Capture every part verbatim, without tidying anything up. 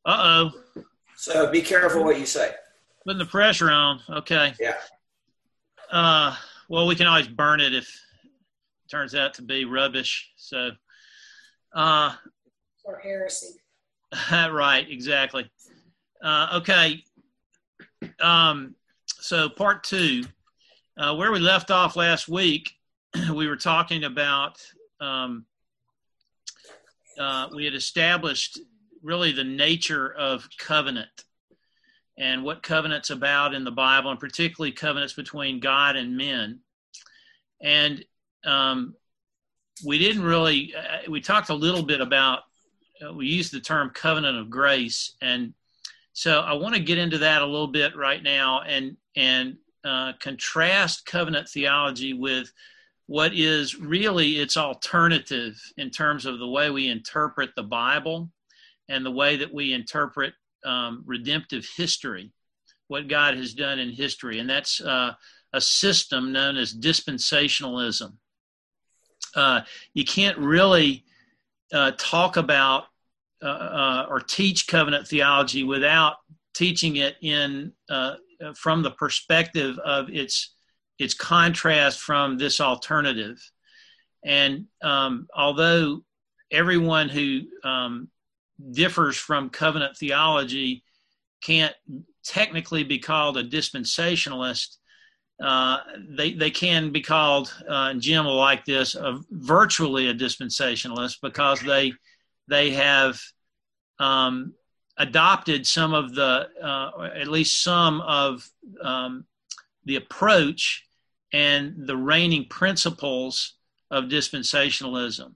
Uh-oh. So be careful what you say. Putting the pressure on. Okay. Yeah. Uh, well, we can always burn it if it turns out to be rubbish. So, uh, or heresy. right, exactly. Uh, okay. Um, so part two, uh, where we left off last week, we were talking about, um, uh, we had established really the nature of covenant and what covenant's about in the Bible, and particularly covenants between God and men. And um, we didn't really, uh, we talked a little bit about, uh, we used the term covenant of grace. And so I want to get into that a little bit right now and, and uh, contrast covenant theology with what is really its alternative in terms of the way we interpret the Bible and the way that we interpret um, redemptive history, what God has done in history. And that's uh, a system known as dispensationalism. Uh, you can't really uh, talk about uh, uh, or teach covenant theology without teaching it in uh, from the perspective of its its contrast from this alternative. And um, although everyone who um, differs from covenant theology can't technically be called a dispensationalist, uh, they they can be called, uh, and Jim will like this, uh, virtually a dispensationalist, because they they have um, adopted some of the, uh, at least some of um, the approach and the reigning principles of dispensationalism.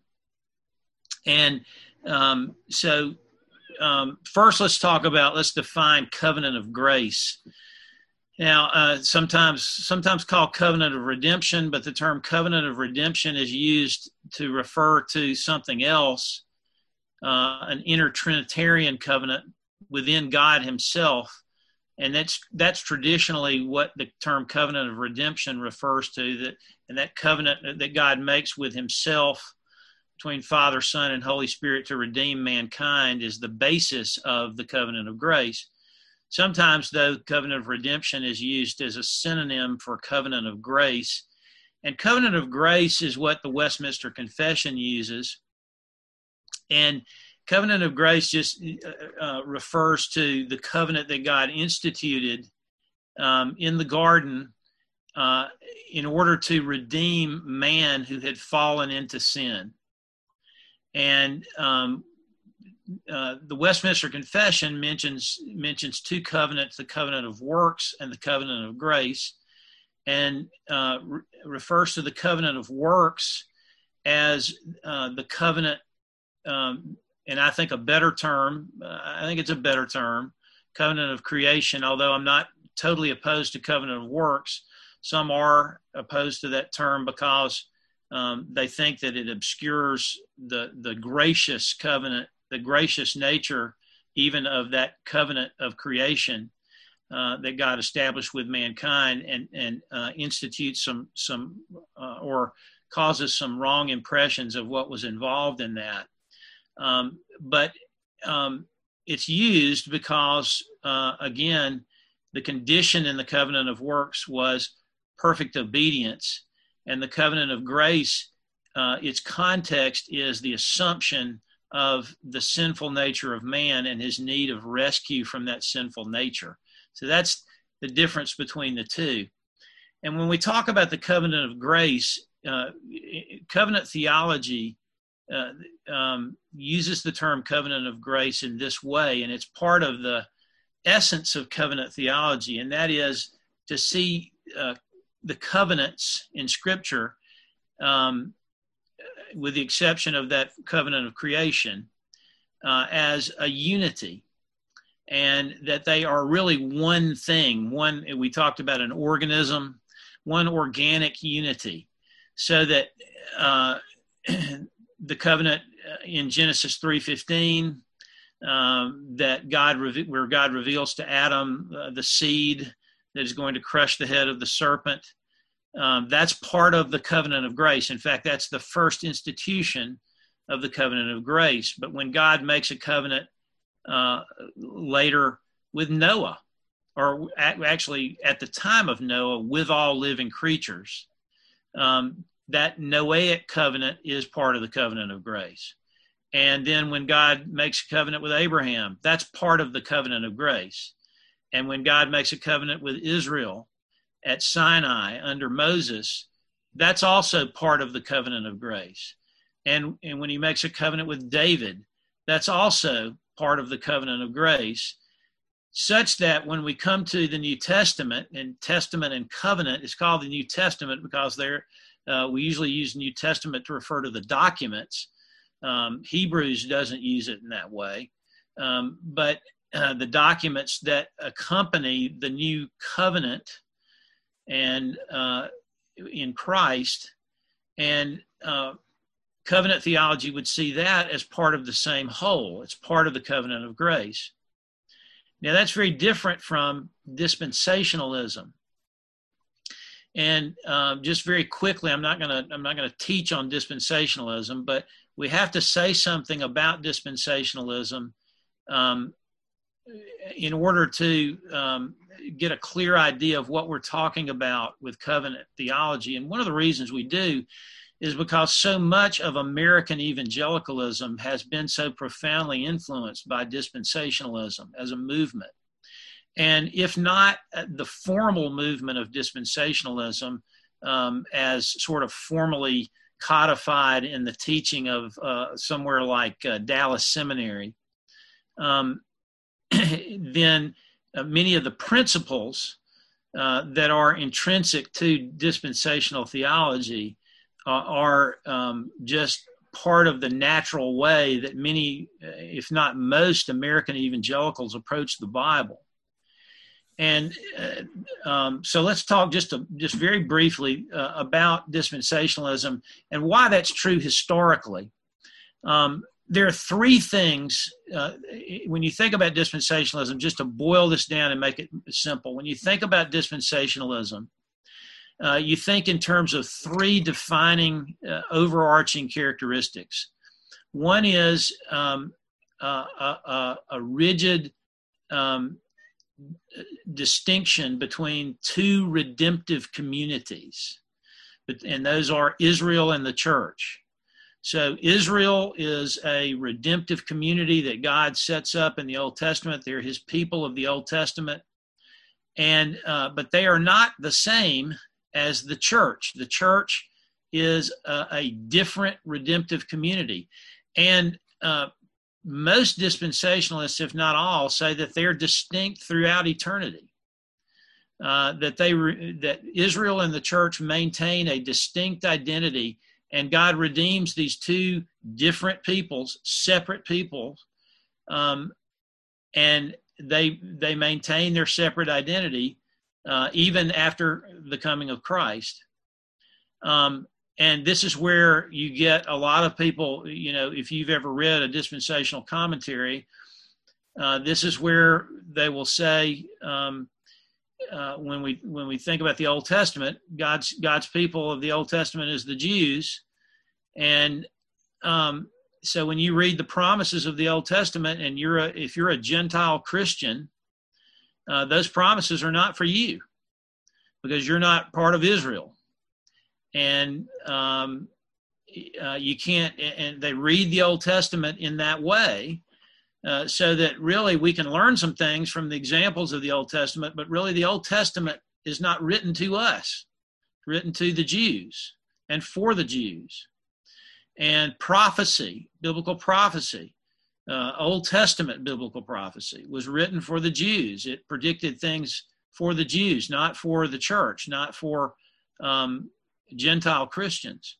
And um, so um, first let's talk about, let's define covenant of grace. Now, uh, sometimes sometimes called covenant of redemption, but the term covenant of redemption is used to refer to something else, uh, an intertrinitarian covenant within God himself. And that's that's traditionally what the term covenant of redemption refers to, that and that covenant that God makes with himself between Father, Son, and Holy Spirit to redeem mankind is the basis of the covenant of grace. Sometimes, though, covenant of redemption is used as a synonym for covenant of grace. And covenant of grace is what the Westminster Confession uses. And covenant of grace just uh, refers to the covenant that God instituted um, in the garden uh, in order to redeem man who had fallen into sin. And um, uh, the Westminster Confession mentions mentions two covenants, the covenant of works and the covenant of grace, and uh, re- refers to the covenant of works as uh, the covenant um, and I think a better term, uh, I think it's a better term, covenant of creation, although I'm not totally opposed to covenant of works. Some are opposed to that term because um, they think that it obscures the, the gracious covenant, the gracious nature even of that covenant of creation uh, that God established with mankind, and, and uh, institutes some, some uh, or causes some wrong impressions of what was involved in that. Um, but um, it's used because, uh, again, the condition in the covenant of works was perfect obedience. And the covenant of grace, uh, its context is the assumption of the sinful nature of man and his need of rescue from that sinful nature. So that's the difference between the two. And when we talk about the covenant of grace, uh, covenant theology Uh, um, uses the term covenant of grace in this way, and it's part of the essence of covenant theology, and that is to see uh, the covenants in Scripture, um, with the exception of that covenant of creation, uh, as a unity, and that they are really one thing. One, we talked about an organism, one organic unity, so that uh, the covenant in Genesis three fifteen, um, that God, where God reveals to Adam uh, the seed that is going to crush the head of the serpent, um, that's part of the covenant of grace. In fact, that's the first institution of the covenant of grace. But when God makes a covenant uh, later with Noah, or actually at the time of Noah with all living creatures. Um, that Noahic covenant is part of the covenant of grace. And then when God makes a covenant with Abraham, that's part of the covenant of grace. And when God makes a covenant with Israel at Sinai under Moses, that's also part of the covenant of grace. And, and when he makes a covenant with David, that's also part of the covenant of grace, such that when we come to the New Testament, and testament and covenant is called the New Testament because they're, uh, we usually use New Testament to refer to the documents. Um, Hebrews doesn't use it in that way. Um, but uh, the documents that accompany the new covenant and uh, in Christ, and uh, covenant theology would see that as part of the same whole. It's part of the covenant of grace. Now that's very different from dispensationalism. And um, just very quickly, I'm not going to I'm not going to teach on dispensationalism, but we have to say something about dispensationalism um, in order to um, get a clear idea of what we're talking about with covenant theology. And one of the reasons we do is because so much of American evangelicalism has been so profoundly influenced by dispensationalism as a movement. And if not the formal movement of dispensationalism um, as sort of formally codified in the teaching of uh, somewhere like uh, Dallas Seminary, um, then uh, many of the principles uh, that are intrinsic to dispensational theology uh, are um, just part of the natural way that many, if not most, American evangelicals approach the Bible. And uh, um, so let's talk just a, just very briefly uh, about dispensationalism and why that's true historically. Um, there are three things uh, when you think about dispensationalism, just to boil this down and make it simple. When you think about dispensationalism, uh, you think in terms of three defining uh, overarching characteristics. One is um, uh, a, a, a rigid um, distinction between two redemptive communities, and those are Israel and the church. So Israel is a redemptive community that God sets up in the Old Testament. They're his people of the Old Testament, and uh, but they are not the same as the church. The church is a, a different redemptive community, and uh, most dispensationalists, if not all, say that they're distinct throughout eternity. Uh, that they re- that Israel and the church maintain a distinct identity, and God redeems these two different peoples, separate peoples, um, and they they maintain their separate identity uh, even after the coming of Christ. Um, And this is where you get a lot of people, you know, if you've ever read a dispensational commentary, uh, this is where they will say, um, uh, when we when we think about the Old Testament, God's God's people of the Old Testament is the Jews. And um, so when you read the promises of the Old Testament, and you're a, if you're a Gentile Christian, uh, those promises are not for you because you're not part of Israel. And um, uh, you can't, and they read the Old Testament in that way, uh, so that really we can learn some things from the examples of the Old Testament, but really the Old Testament is not written to us, written to the Jews and for the Jews. And prophecy, biblical prophecy, uh, Old Testament biblical prophecy was written for the Jews. It predicted things for the Jews, not for the church, not for um, Gentile Christians.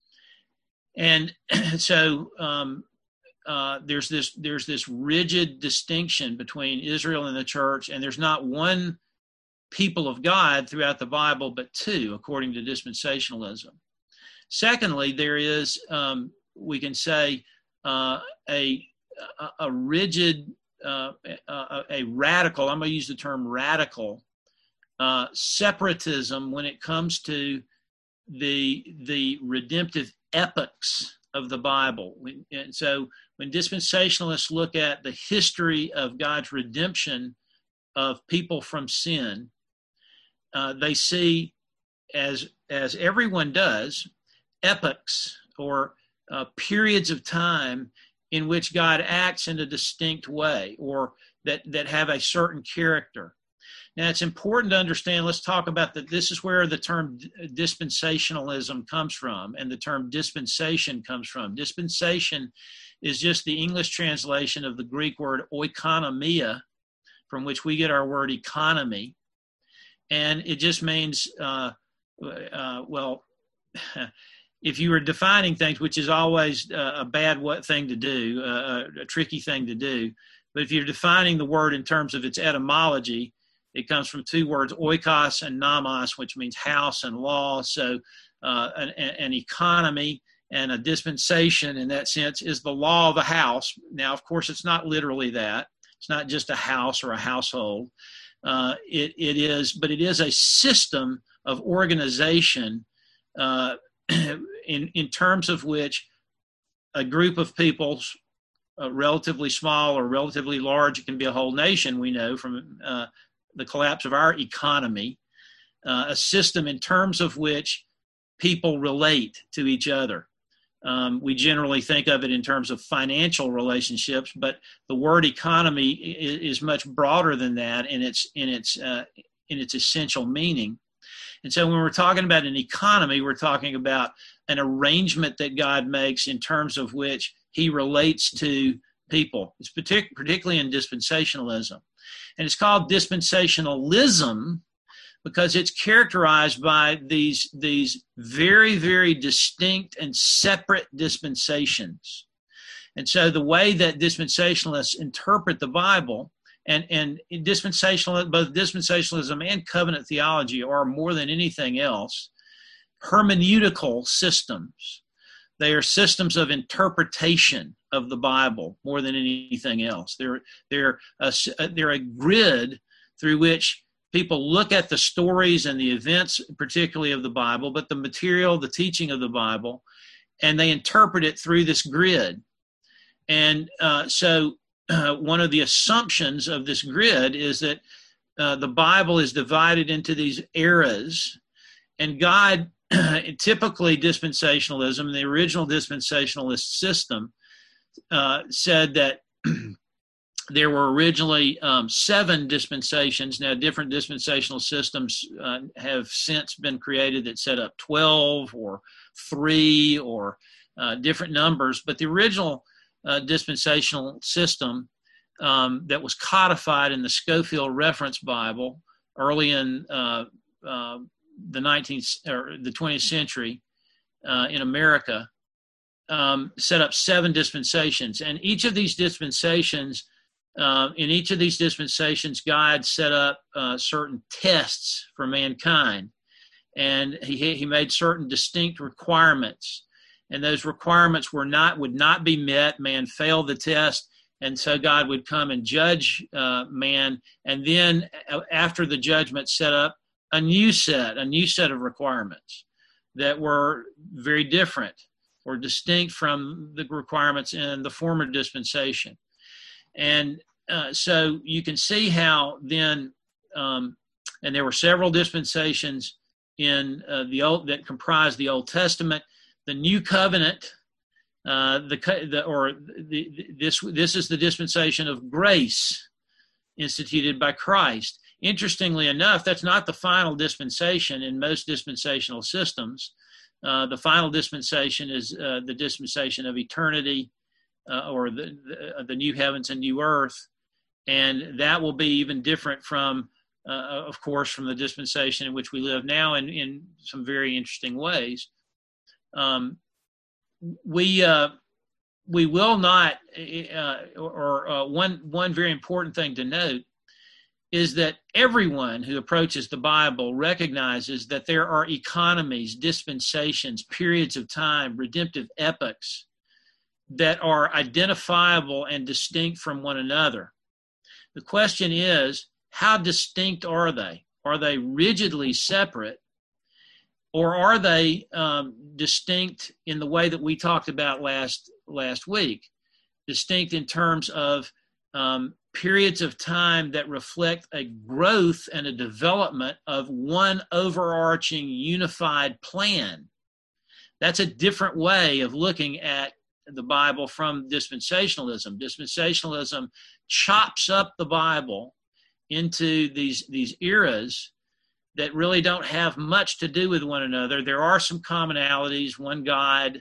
And so um, uh, there's this there's this rigid distinction between Israel and the church, and there's not one people of God throughout the Bible, but two, according to dispensationalism. Secondly, there is, um, we can say, uh, a, a a rigid, uh, a, a radical, I'm going to use the term radical, uh, separatism when it comes to the the redemptive epochs of the Bible. And so when dispensationalists look at the history of God's redemption of people from sin, uh, they see, as as everyone does, epochs or uh, periods of time in which God acts in a distinct way, or that, that have a certain character. Now, it's important to understand, let's talk about that. This is where the term dispensationalism comes from, and the term dispensation comes from. Dispensation is just the English translation of the Greek word oikonomia, from which we get our word economy. And it just means, uh, uh, well, if you were defining things, which is always a bad what thing to do, uh, a tricky thing to do, but if you're defining the word in terms of its etymology, it comes from two words, oikos and nomos, which means house and law. So uh, an, an economy and a dispensation in that sense is the law of a house. Now, of course, it's not literally that. It's not just a house or a household. Uh, it, it is, but it is a system of organization uh, in, in terms of which a group of people, uh, relatively small or relatively large, it can be a whole nation, we know from uh, the collapse of our economy, uh, a system in terms of which people relate to each other. Um, we generally think of it in terms of financial relationships, but the word economy is, is much broader than that in its in its uh, in its essential meaning. And so when we're talking about an economy, we're talking about an arrangement that God makes in terms of which he relates to people. It's partic- particularly in dispensationalism. And it's called dispensationalism because it's characterized by these, these very, very distinct and separate dispensations. And so the way that dispensationalists interpret the Bible, and, and dispensational, both dispensationalism and covenant theology are, more than anything else, hermeneutical systems. They are systems of interpretation of the Bible more than anything else. They're, they're, a, they're a grid through which people look at the stories and the events, particularly of the Bible, but the material, the teaching of the Bible, and they interpret it through this grid. And uh, so uh, one of the assumptions of this grid is that uh, the Bible is divided into these eras, and God, typically dispensationalism, the original dispensationalist system, uh, said that there were originally um, seven dispensations. Now, different dispensational systems uh, have since been created that set up twelve or three or uh, different numbers. But the original uh, dispensational system um, that was codified in the Scofield Reference Bible early in uh, uh, the nineteenth or the twentieth century uh, in America um, set up seven dispensations, and each of these dispensations. Uh, in each of these dispensations, God set up uh, certain tests for mankind, and he he made certain distinct requirements, and those requirements were not would not be met. Man failed the test, and so God would come and judge uh, man, and then after the judgment, set up a new set, a new set of requirements that were very different or distinct from the requirements in the former dispensation. And uh, so you can see how then, um, and there were several dispensations in uh, the old that comprised the Old Testament, the New Covenant, uh, the, the or the, the, this this is the dispensation of grace instituted by Christ. Interestingly enough, that's not the final dispensation in most dispensational systems. Uh, the final dispensation is uh, the dispensation of eternity. Uh, or the, the the new heavens and new earth, and that will be even different from, uh, of course, from the dispensation in which we live now, in, in some very interesting ways. Um, we uh, we will not, uh, or uh, one one very important thing to note is that everyone who approaches the Bible recognizes that there are economies, dispensations, periods of time, redemptive epochs that are identifiable and distinct from one another. The question is, how distinct are they? Are they rigidly separate, or are they um, distinct in the way that we talked about last last week? Distinct in terms of um, periods of time that reflect a growth and a development of one overarching unified plan. That's a different way of looking at the Bible from dispensationalism. Dispensationalism chops up the Bible into these, these eras that really don't have much to do with one another. There are some commonalities, one God,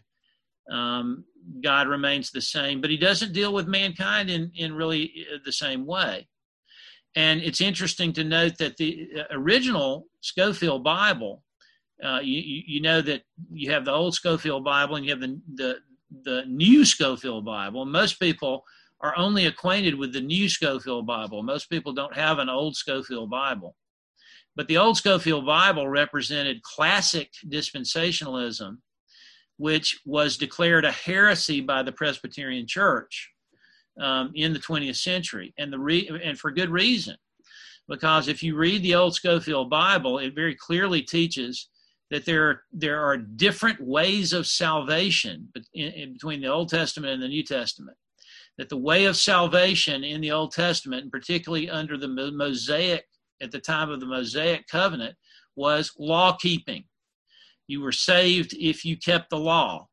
um, God remains the same, but he doesn't deal with mankind in, in really the same way. And it's interesting to note that the original Scofield Bible, uh, you, you know that you have the old Scofield Bible and you have the, the, the new Scofield Bible. Most people are only acquainted with the new Scofield Bible. Most people don't have an old Scofield Bible. But the old Scofield Bible represented classic dispensationalism, which was declared a heresy by the Presbyterian Church um, in the twentieth century, and the re- and for good reason. Because if you read the old Scofield Bible, it very clearly teaches that there are, there are different ways of salvation in, in between the Old Testament and the New Testament. That the way of salvation in the Old Testament, and particularly under the Mosaic, at the time of the Mosaic covenant, was law-keeping. You were saved if you kept the law.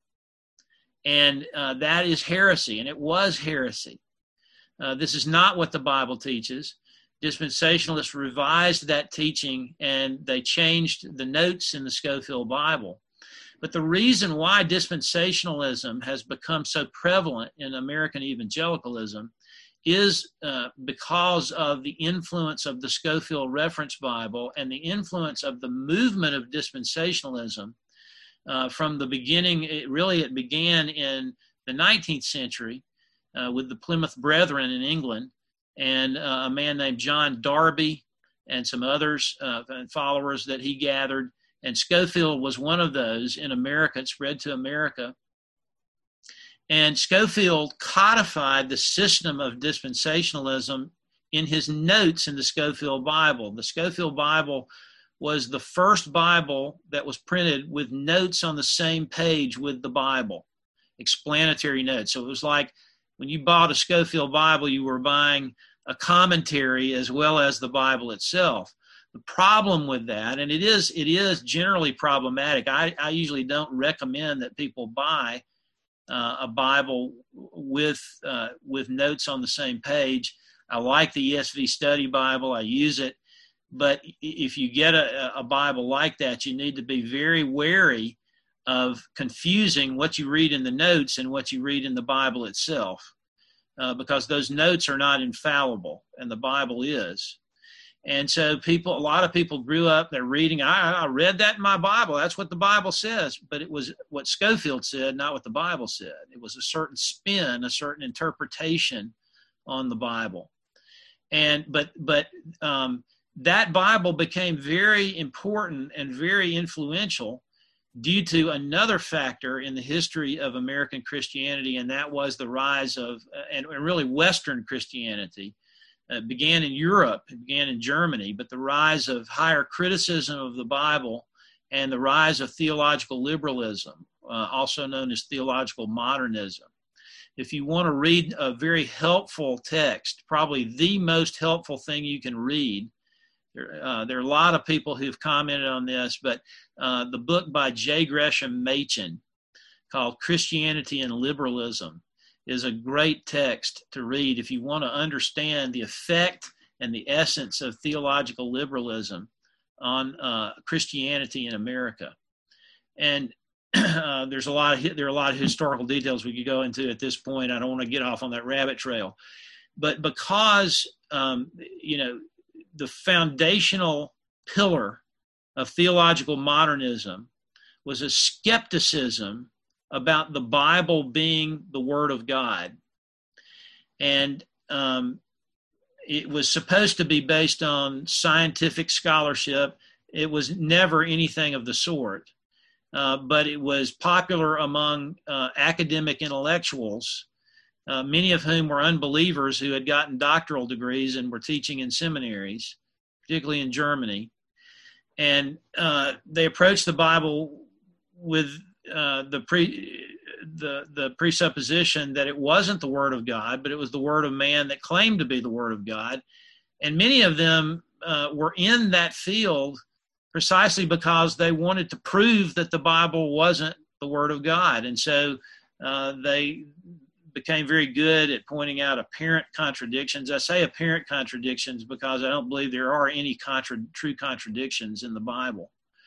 And uh, that is heresy, and it was heresy. Uh, this is not what the Bible teaches. Dispensationalists revised that teaching, and they changed the notes in the Scofield Bible. But the reason why dispensationalism has become so prevalent in American evangelicalism is uh, because of the influence of the Scofield Reference Bible and the influence of the movement of dispensationalism uh, from the beginning. It really, it began in the nineteenth century uh, with the Plymouth Brethren in England and uh, a man named John Darby and some others uh, and followers that he gathered. And Scofield was one of those in America. It spread to America. And Scofield codified the system of dispensationalism in his notes in the Scofield Bible. The Scofield Bible was the first Bible that was printed with notes on the same page with the Bible, explanatory notes. So it was like when you bought a Scofield Bible, you were buying a commentary as well as the Bible itself. The problem with that, and it is it is generally problematic. I, I usually don't recommend that people buy uh, a Bible with uh, with notes on the same page. I like the E S V Study Bible. I use it. But if you get a, a Bible like that, you need to be very wary of confusing what you read in the notes and what you read in the Bible itself, uh, because those notes are not infallible, and the Bible is. And so people, a lot of people grew up, they're reading, I, I read that in my Bible. That's what the Bible says. But it was what Scofield said, not what the Bible said. It was a certain spin, a certain interpretation on the Bible. And but but um, that Bible became very important and very influential due to another factor in the history of American Christianity, and that was the rise of, and, and really Western Christianity. It began in Europe, it began in Germany, but the rise of higher criticism of the Bible and the rise of theological liberalism, uh, also known as theological modernism. If you want to read a very helpful text, probably the most helpful thing you can read, there, uh, there are a lot of people who've commented on this, but uh, the book by J. Gresham Machen called Christianity and Liberalism is a great text to read if you want to understand the effect and the essence of theological liberalism on uh, Christianity in America. And uh, there's a lot of there are a lot of historical details we could go into at this point. I don't want to get off on that rabbit trail, but because um, you know the foundational pillar of theological modernism was a skepticism about the Bible being the Word of God. And um, it was supposed to be based on scientific scholarship. It was never anything of the sort. Uh, but it was popular among uh, academic intellectuals, uh, many of whom were unbelievers who had gotten doctoral degrees and were teaching in seminaries, particularly in Germany. and uh, they approached the Bible with uh, the pre the the presupposition that it wasn't the Word of God, but it was the word of man that claimed to be the Word of God. And many of them uh, were in that field precisely because they wanted to prove that the Bible wasn't the Word of God. And so uh, they became very good at pointing out apparent contradictions. I say apparent contradictions because I don't believe there are any contra- true contradictions in the Bible.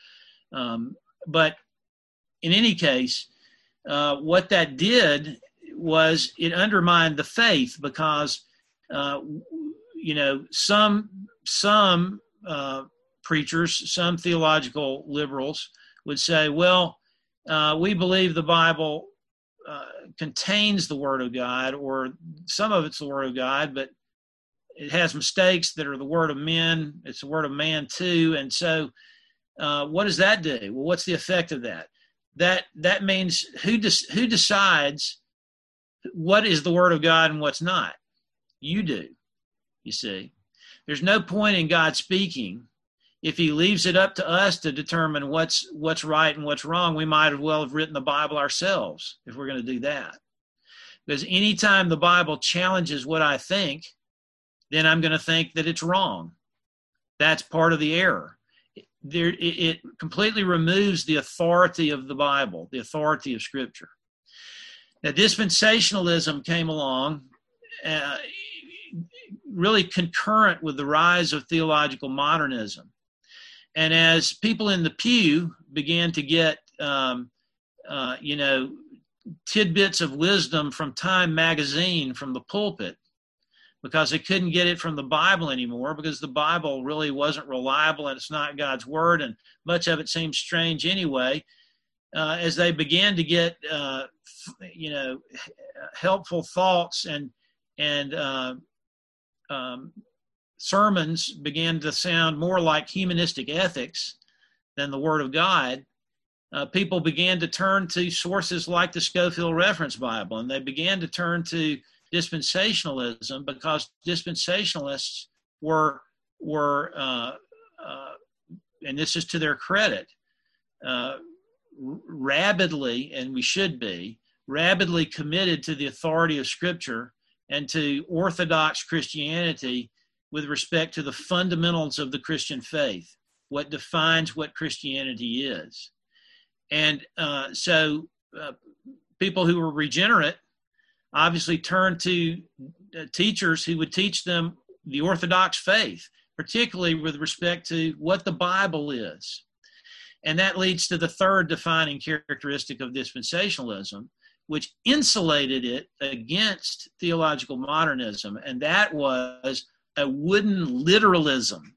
Um, but in any case, uh, what that did was it undermined the faith because, uh, you know, some some uh, preachers, some theological liberals would say, well, uh, we believe the Bible uh, contains the Word of God, or some of it's the Word of God, but it has mistakes that are the word of men. It's the word of man too. And so uh, what does that do? Well, what's the effect of that? That that means who des- who decides what is the Word of God and what's not? You do, you see. There's no point in God speaking if he leaves it up to us to determine what's what's right and what's wrong. We might as well have written the Bible ourselves if we're going to do that. Because anytime the Bible challenges what I think, then I'm going to think that it's wrong. That's part of the error. There, it, it completely removes the authority of the Bible, the authority of Scripture. Now, dispensationalism came along uh, really concurrent with the rise of theological modernism. And as people in the pew began to get, um, uh, you know, tidbits of wisdom from Time magazine, from the pulpit, because they couldn't get it from the Bible anymore because the Bible really wasn't reliable and it's not God's word, and much of it seems strange anyway. Uh, as they began to get, uh, you know, helpful thoughts and and uh, um, sermons began to sound more like humanistic ethics than the Word of God, uh, people began to turn to sources like the Scofield Reference Bible, and they began to turn to dispensationalism because dispensationalists were were uh, uh, and this is to their credit, uh, rabidly, and we should be rabidly committed to the authority of Scripture and to Orthodox Christianity with respect to the fundamentals of the Christian faith, what defines what Christianity is. And uh, so uh, people who were regenerate obviously turned to uh, teachers who would teach them the Orthodox faith, particularly with respect to what the Bible is. And that leads to the third defining characteristic of dispensationalism, which insulated it against theological modernism, and that was a wooden literalism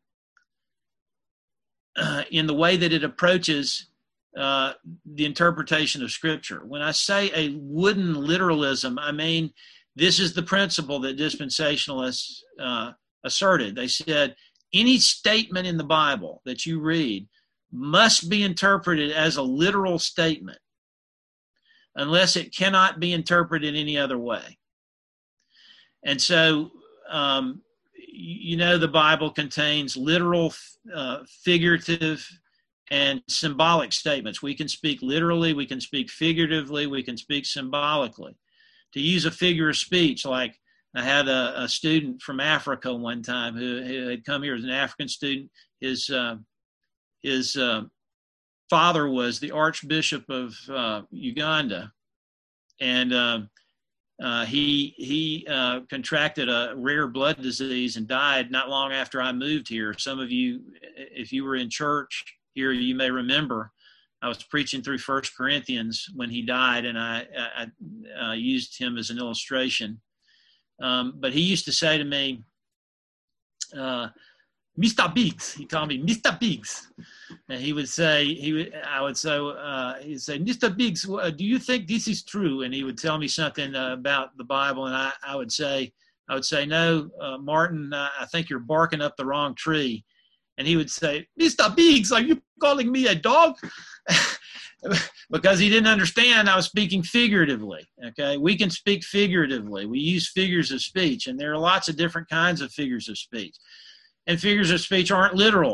uh, in the way that it approaches uh, the interpretation of Scripture. When I say a wooden literalism, I mean this is the principle that dispensationalists uh, asserted. They said any statement in the Bible that you read must be interpreted as a literal statement unless it cannot be interpreted any other way. And so, um, you know, the Bible contains literal, uh, figurative, and symbolic statements. We can speak literally, we can speak figuratively, we can speak symbolically. To use a figure of speech, like I had a, a student from Africa one time who, who had come here as an African student. His uh, his uh, father was the Archbishop of uh, Uganda, and uh, uh, he he uh, contracted a rare blood disease and died not long after I moved here. Some of you, if you were in church here, you may remember I was preaching through First Corinthians when he died, and I, I, I uh, used him as an illustration. Um, but he used to say to me, uh, Mister Biggs, he called me Mister Biggs. And he would say, he would, I would say, uh, he'd say, Mister Biggs, do you think this is true? And he would tell me something uh, about the Bible. And I, I would say, I would say, no, uh, Martin, uh, I think you're barking up the wrong tree. And he would say, Mister Biggs, are you calling me a dog? Because he didn't understand I was speaking figuratively. Okay, we can speak figuratively. We use figures of speech, and there are lots of different kinds of figures of speech. And figures of speech aren't literal.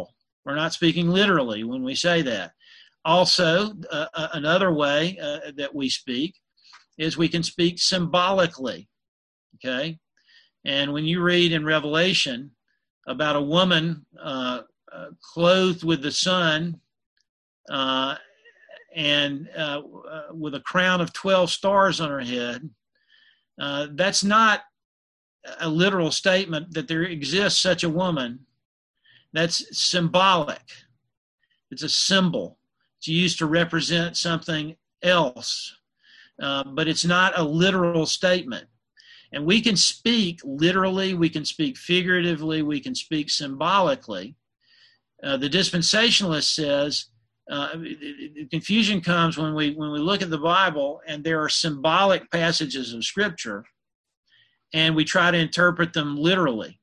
We're not speaking literally when we say that. Also, uh, another way uh, that we speak is we can speak symbolically, okay? And when you read in Revelation about a woman uh, uh, clothed with the sun uh, and uh, uh, with a crown of twelve stars on her head, uh, that's not a literal statement that there exists such a woman. That's symbolic. It's a symbol. It's used to represent something else, uh, but it's not a literal statement. And we can speak literally, we can speak figuratively, we can speak symbolically. Uh, the dispensationalist says uh, confusion comes when we when we look at the Bible and there are symbolic passages of Scripture, and we try to interpret them literally.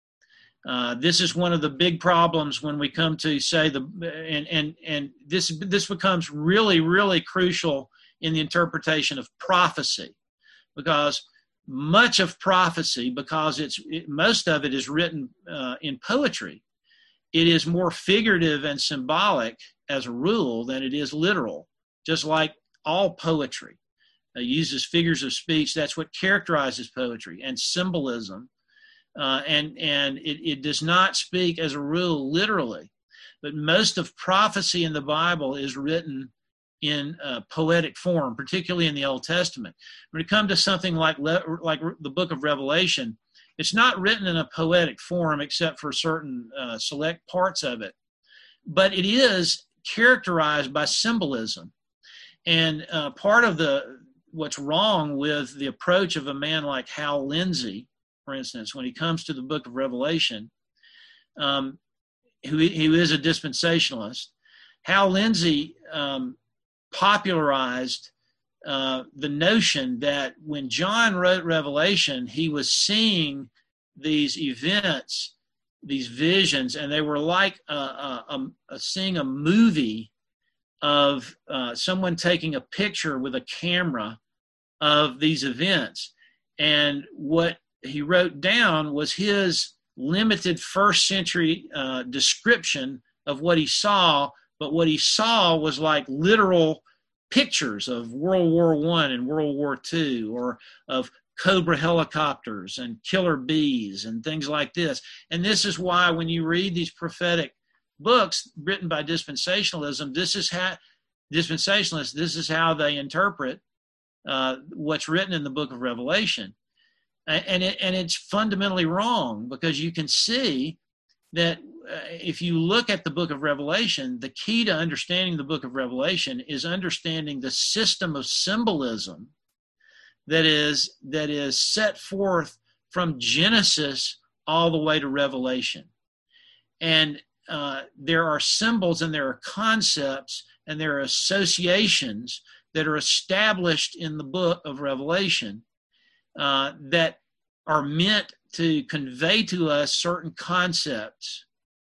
Uh, this is one of the big problems when we come to say the and and and this this becomes really really crucial in the interpretation of prophecy, because much of prophecy, because it's it, most of it is written uh, in poetry, it is more figurative and symbolic as a rule than it is literal. Just like all poetry uh, uses figures of speech, that's what characterizes poetry and symbolism. Uh, and and it, it does not speak as a rule literally, but most of prophecy in the Bible is written in uh, poetic form, particularly in the Old Testament. When it comes to something like like the book of Revelation, it's not written in a poetic form except for certain uh, select parts of it, but it is characterized by symbolism. And uh, part of the what's wrong with the approach of a man like Hal Lindsey, for instance, when he comes to the book of Revelation, um, who, who is a dispensationalist, Hal Lindsey um, popularized uh, the notion that when John wrote Revelation, he was seeing these events, these visions, and they were like a, a, a, a seeing a movie of uh, someone taking a picture with a camera of these events. And what he wrote down was his limited first century uh, description of what he saw, but what he saw was like literal pictures of World War One and World War Two, or of Cobra helicopters and killer bees and things like this. And this is why when you read these prophetic books written by dispensationalism, this is how dispensationalists, this is how they interpret uh, what's written in the book of Revelation. And it, and it's fundamentally wrong, because you can see that uh, if you look at the book of Revelation, the key to understanding the book of Revelation is understanding the system of symbolism that is that is set forth from Genesis all the way to Revelation. And uh, there are symbols and there are concepts and there are associations that are established in the book of Revelation Uh, that are meant to convey to us certain concepts,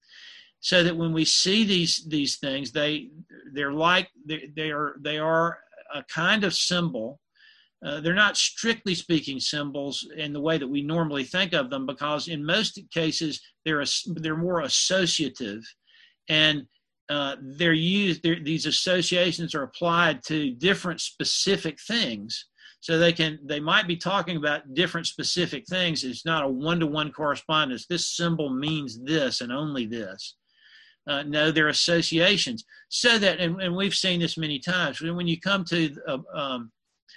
so that when we see these these things, they they're like they, they are they are a kind of symbol. Uh, they're not strictly speaking symbols in the way that we normally think of them, because in most cases they're a, they're more associative, and uh, they're used. They're, these associations are applied to different specific things. So they can, they might be talking about different specific things. It's not a one-to-one correspondence. This symbol means this and only this. Uh, no, they're associations. So that, and, and we've seen this many times. When you come to, uh, um,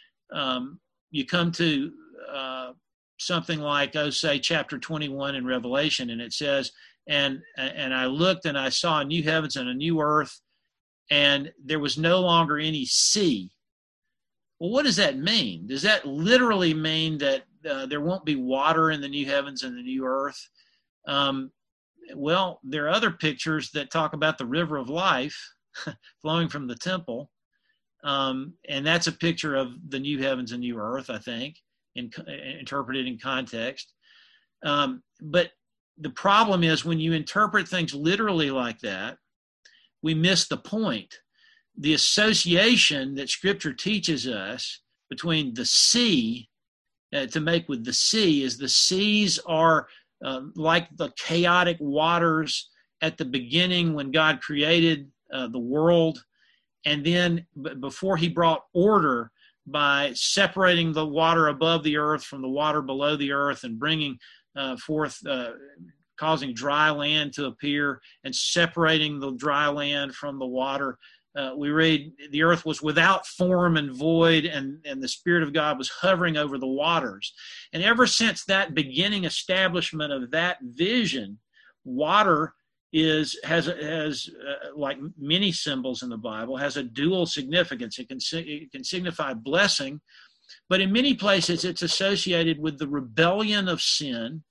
um, you come to uh, something like, oh, say, chapter twenty-one in Revelation, and it says, and and I looked and I saw a new heavens and a new earth, and there was no longer any sea. Well, what does that mean? Does that literally mean that uh, there won't be water in the new heavens and the new earth? Um, well, there are other pictures that talk about the river of life flowing from the temple. Um, and that's a picture of the new heavens and new earth, I think, in, in, interpreted in context. Um, but the problem is when you interpret things literally like that, we miss the point. The association that Scripture teaches us between the sea, uh, to make with the sea, is the seas are uh, like the chaotic waters at the beginning when God created uh, the world, and then b- before he brought order by separating the water above the earth from the water below the earth and bringing uh, forth, uh, causing dry land to appear and separating the dry land from the water. Uh, we read the earth was without form and void, and, and the Spirit of God was hovering over the waters. And ever since that beginning establishment of that vision, water is has has uh, like many symbols in the Bible, has a dual significance. It can it can signify blessing, but in many places it's associated with the rebellion of sin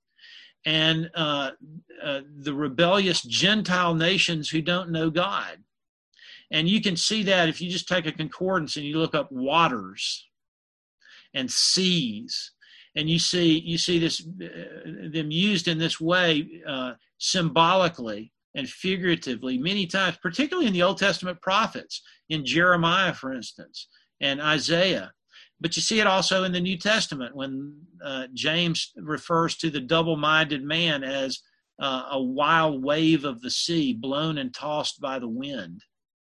and uh, uh, the rebellious Gentile nations who don't know God. And you can see that if you just take a concordance and you look up waters and seas, and you see you see this uh, them used in this way uh, symbolically and figuratively many times, particularly in the Old Testament prophets, in Jeremiah, for instance, and Isaiah. But you see it also in the New Testament when uh, James refers to the double-minded man as uh, a wild wave of the sea blown and tossed by the wind.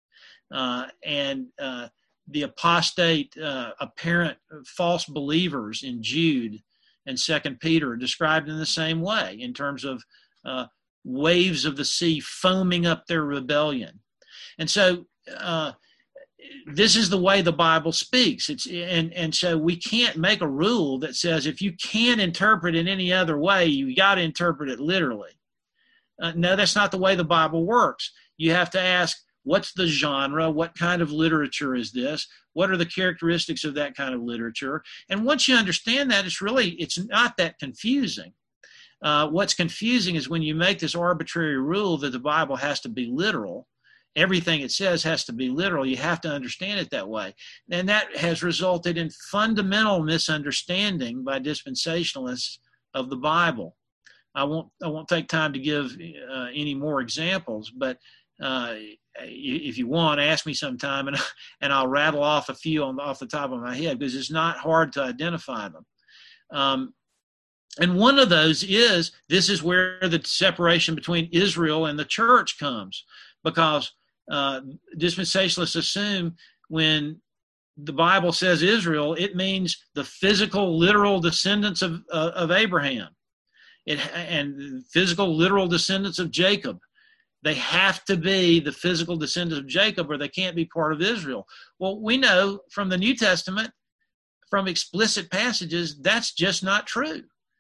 Uh, and uh, the apostate, uh, apparent false believers in Jude and Second Peter are described in the same way in terms of uh, waves of the sea foaming up their rebellion. And so uh, this is the way the Bible speaks. It's and and so we can't make a rule that says if you can't interpret it any other way, you got to interpret it literally. Uh, no, that's not the way the Bible works. You have to ask, what's the genre? What kind of literature is this? What are the characteristics of that kind of literature? And once you understand that, it's really, it's not that confusing. Uh, what's confusing is when you make this arbitrary rule that the Bible has to be literal. Everything it says has to be literal. You have to understand it that way. And that has resulted in fundamental misunderstanding by dispensationalists of the Bible. I won't, I won't take time to give uh, any more examples, but uh, if you want, ask me sometime, and and I'll rattle off a few on off the top of my head because it's not hard to identify them. Um, and one of those is this is where the separation between Israel and the church comes, because uh, dispensationalists assume when the Bible says Israel, it means the physical, literal descendants of uh, of Abraham, it and physical, literal descendants of Jacob. They have to be the physical descendants of Jacob or they can't be part of Israel. Well, we know from the New Testament, from explicit passages, that's just not true.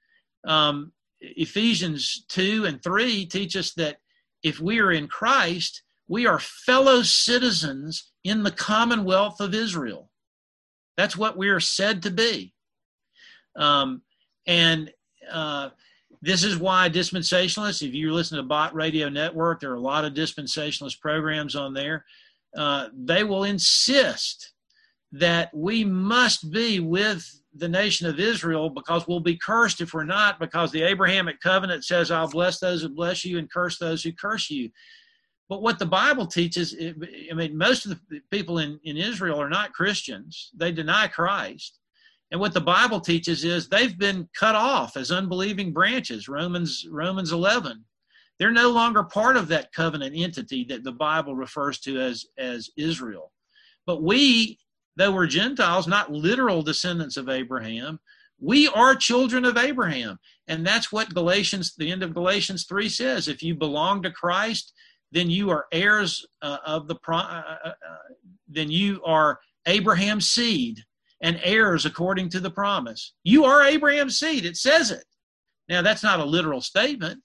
Um, Ephesians two and three teach us that if we are in Christ, we are fellow citizens in the commonwealth of Israel. That's what we are said to be. Um, and uh, This is why dispensationalists, if you listen to Bott Radio Network, there are a lot of dispensationalist programs on there. Uh, they will insist that we must be with the nation of Israel because we'll be cursed if we're not, because the Abrahamic covenant says, I'll bless those who bless you and curse those who curse you. But what the Bible teaches, I mean, most of the people in, in Israel are not Christians. They deny Christ. And what the Bible teaches is they've been cut off as unbelieving branches, Romans Romans eleven. They're no longer part of that covenant entity that the Bible refers to as, as Israel. But we, though we're Gentiles, not literal descendants of Abraham, we are children of Abraham. And that's what Galatians, the end of Galatians three says. If you belong to Christ, then you are heirs uh, of the, uh, uh, then you are Abraham's seed and heirs according to the promise. You are Abraham's seed. It says it. Now, that's not a literal statement.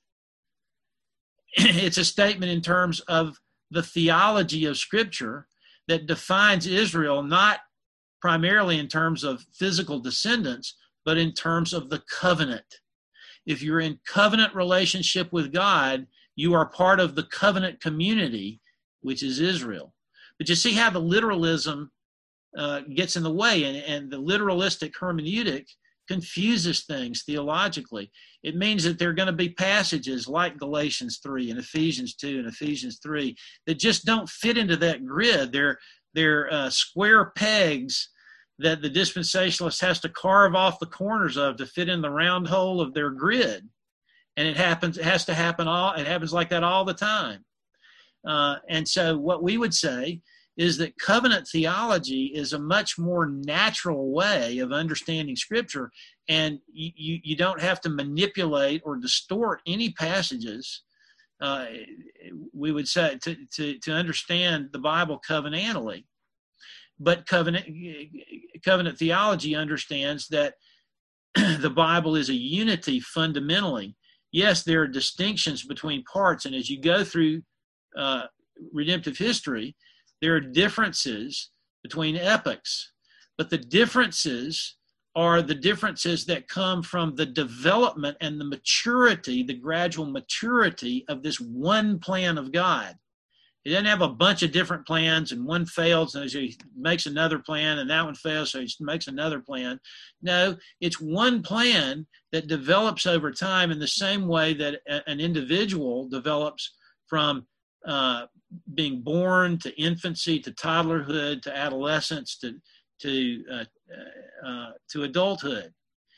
It's a statement in terms of the theology of Scripture that defines Israel not primarily in terms of physical descendants, but in terms of the covenant. If you're in covenant relationship with God, you are part of the covenant community, which is Israel. But you see how the literalism uh, gets in the way, and, and the literalistic hermeneutic confuses things theologically. It means that there are going to be passages like Galatians three and Ephesians two and Ephesians three that just don't fit into that grid. They're, they're uh, square pegs that the dispensationalist has to carve off the corners of to fit in the round hole of their grid. And it happens, it has to happen all, it happens like that all the time. Uh, and so what we would say is that covenant theology is a much more natural way of understanding Scripture, and you, you, you don't have to manipulate or distort any passages, uh, we would say, to, to, to understand the Bible covenantally. But covenant, covenant theology understands that the Bible is a unity fundamentally. Yes, there are distinctions between parts, and as you go through uh, redemptive history, there are differences between epochs, but the differences are the differences that come from the development and the maturity, the gradual maturity of this one plan of God. He doesn't have a bunch of different plans and one fails and so he makes another plan and that one fails, so he makes another plan. No, it's one plan that develops over time in the same way that an individual develops from uh, being born to infancy to toddlerhood to adolescence to to uh, uh, to adulthood.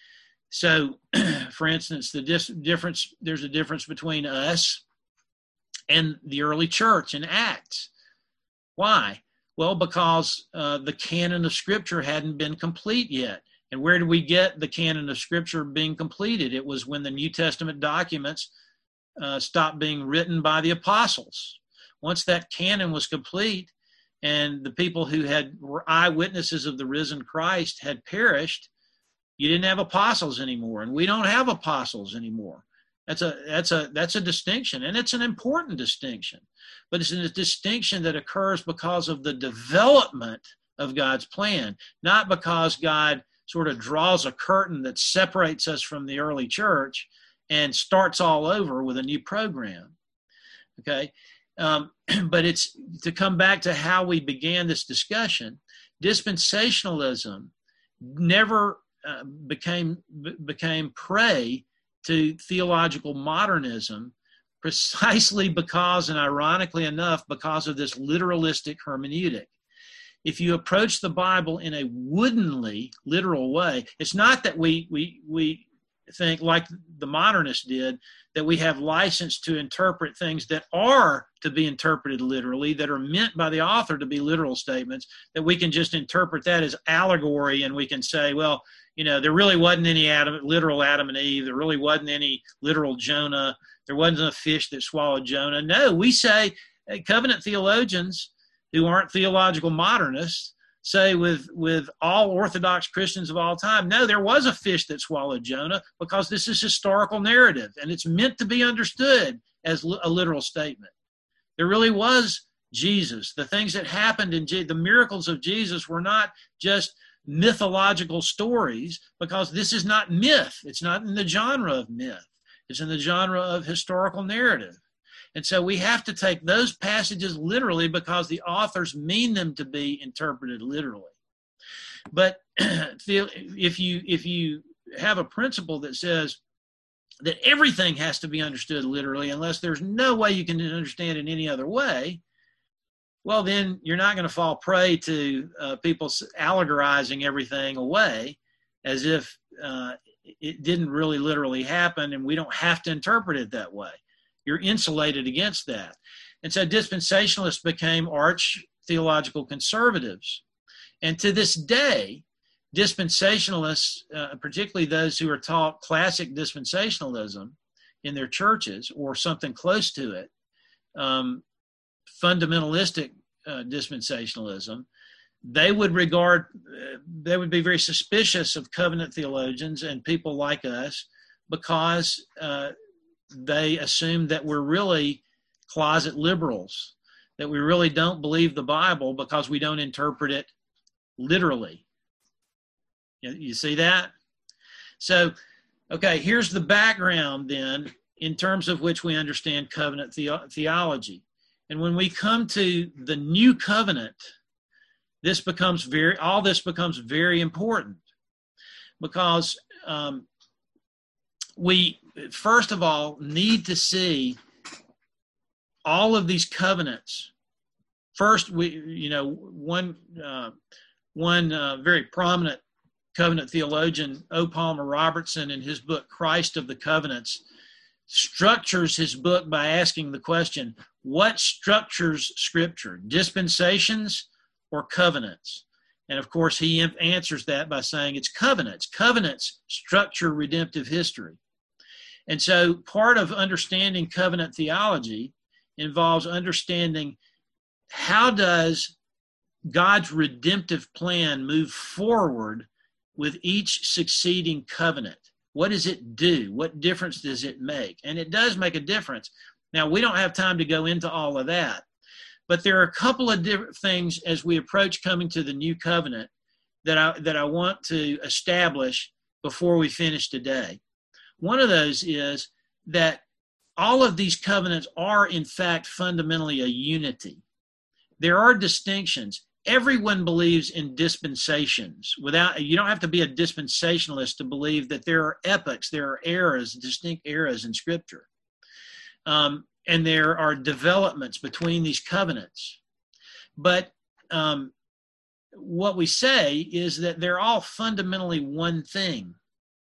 So, for instance, the dis- difference there's a difference between us and the early church in Acts. Why? Well, because uh, the canon of Scripture hadn't been complete yet. And where did we get the canon of Scripture being completed? It was when the New Testament documents uh, stopped being written by the apostles. Once that canon was complete and the people who had were eyewitnesses of the risen Christ had perished, you didn't have apostles anymore, and we don't have apostles anymore. That's a that's a that's a distinction, and it's an important distinction, but it's a distinction that occurs because of the development of God's plan, not because God sort of draws a curtain that separates us from the early church and starts all over with a new program. Okay. Um, but it's to come back to how we began this discussion. Dispensationalism never uh, became b- became prey to theological modernism, precisely because, and ironically enough, because of this literalistic hermeneutic. If you approach the Bible in a woodenly literal way, it's not that we we we think, like the modernists did, that we have license to interpret things that are to be interpreted literally, that are meant by the author to be literal statements, that we can just interpret that as allegory, and we can say, well, you know, there really wasn't any Adam, literal Adam and Eve, there really wasn't any literal Jonah, there wasn't a fish that swallowed Jonah. No, we say, uh, covenant theologians who aren't theological modernists say with, with all Orthodox Christians of all time, no, there was a fish that swallowed Jonah, because this is historical narrative, and it's meant to be understood as a literal statement. There really was Jesus. The things that happened in Je- the miracles of Jesus were not just mythological stories, because this is not myth. It's not in the genre of myth. It's in the genre of historical narrative. And so we have to take those passages literally because the authors mean them to be interpreted literally. But if you if you have a principle that says that everything has to be understood literally unless there's no way you can understand it in any other way, well, then you're not going to fall prey to uh, people allegorizing everything away as if uh, it didn't really literally happen and we don't have to interpret it that way. You're insulated against that. And so dispensationalists became arch theological conservatives. And to this day, dispensationalists, uh, particularly those who are taught classic dispensationalism in their churches or something close to it, um, fundamentalistic uh, dispensationalism, they would regard, uh, they would be very suspicious of covenant theologians and people like us because uh, they assume that we're really closet liberals, that we really don't believe the Bible because we don't interpret it literally. You, you see that? So, okay, here's the background then in terms of which we understand covenant the- theology. And when we come to the new covenant, this becomes very, all this becomes very important because um, we, first of all, need to see all of these covenants. First, we, you know, one, uh, one uh, very prominent covenant theologian, O. Palmer Robertson, in his book, Christ of the Covenants, structures his book by asking the question, what structures Scripture, dispensations or covenants? And of course, he answers that by saying it's covenants. Covenants structure redemptive history. And so part of understanding covenant theology involves understanding how does God's redemptive plan move forward with each succeeding covenant. What does it do? What difference does it make? And it does make a difference. Now, we don't have time to go into all of that, but there are a couple of different things as we approach coming to the new covenant that I, that I want to establish before we finish today. One of those is that all of these covenants are, in fact, fundamentally a unity. There are distinctions. Everyone believes in dispensations. Without, you don't have to be a dispensationalist to believe that there are epochs, there are eras, distinct eras in Scripture. Um, and there are developments between these covenants. But um, what we say is that they're all fundamentally one thing.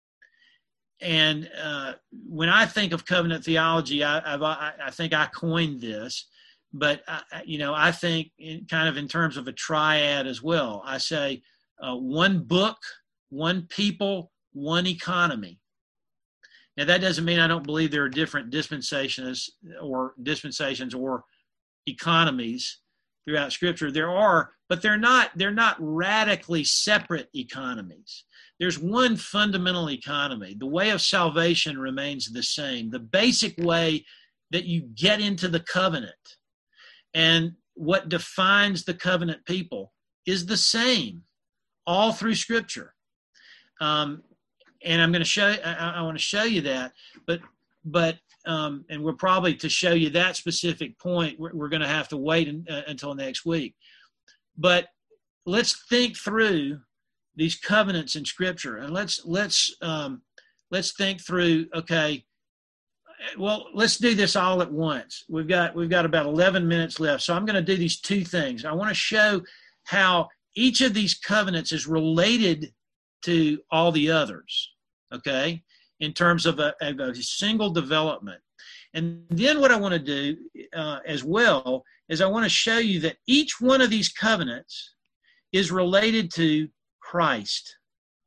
And uh, when I think of covenant theology, I, I've, I, I think I coined this. But, I, you know, I think in kind of in terms of a triad as well. I say uh, one book, one people, one economy. Now, that doesn't mean I don't believe there are different dispensations or dispensations or economies throughout Scripture. There are, but they're not, they're not radically separate economies. There's one fundamental economy. The way of salvation remains the same. The basic way that you get into the covenant and what defines the covenant people is the same all through Scripture. Um, and I'm going to show, I, I want to show you that, but, but, um, and we're probably to show you that specific point, we're, we're going to have to wait in, uh, until next week. But let's think through these covenants in Scripture, and let's, let's, um, let's think through, okay, well, let's do this all at once. We've got we've got about eleven minutes left. So I'm going to do these two things. I want to show how each of these covenants is related to all the others, okay, in terms of a, of a single development. And then what I want to do uh, as well is I want to show you that each one of these covenants is related to Christ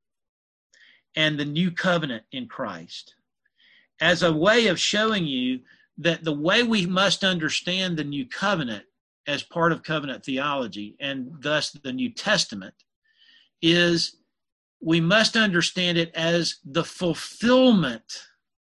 and the new covenant in Christ, as a way of showing you that the way we must understand the new covenant as part of covenant theology, and thus the New Testament, is we must understand it as the fulfillment,